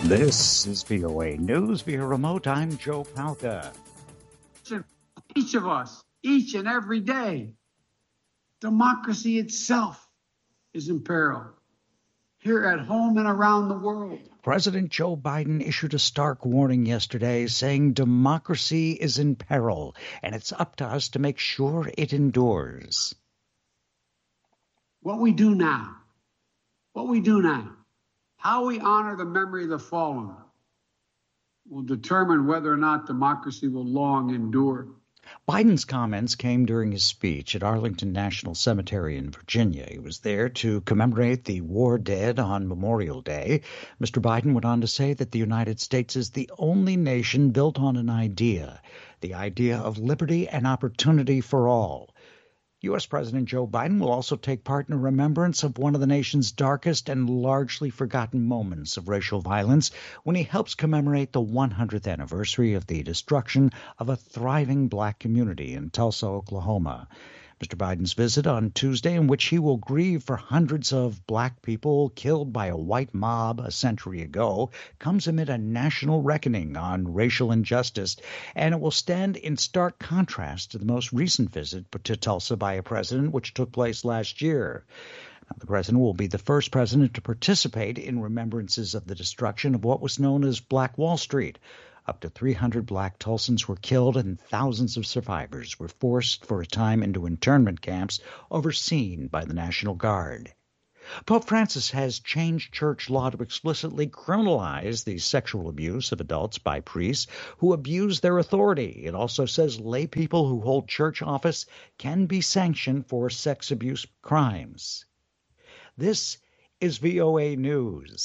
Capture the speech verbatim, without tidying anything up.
This is V O A News via remote. I'm Joe Palca. Each of us, each and every day, democracy itself is in peril, here at home and around the world. President Joe Biden issued a stark warning yesterday saying democracy is in peril, and it's up to us to make sure it endures. What we do now, what we do now, how we honor the memory of the fallen will determine whether or not democracy will long endure. Biden's comments came during his speech at Arlington National Cemetery in Virginia. He was there to commemorate the war dead on Memorial Day. Mister Biden went on to say that the United States is the only nation built on an idea, the idea of liberty and opportunity for all. U S. President Joe Biden will also take part in a remembrance of one of the nation's darkest and largely forgotten moments of racial violence when he helps commemorate the one hundredth anniversary of the destruction of a thriving black community in Tulsa, Oklahoma. Mister Biden's visit on Tuesday, in which he will grieve for hundreds of black people killed by a white mob a century ago, comes amid a national reckoning on racial injustice, and it will stand in stark contrast to the most recent visit to Tulsa by a president, which took place last year. Now, the president will be the first president to participate in remembrances of the destruction of what was known as Black Wall Street. Up to three hundred black Tulsans were killed and thousands of survivors were forced for a time into internment camps overseen by the National Guard. Pope Francis has changed church law to explicitly criminalize the sexual abuse of adults by priests who abuse their authority. It also says lay people who hold church office can be sanctioned for sex abuse crimes. This is V O A News.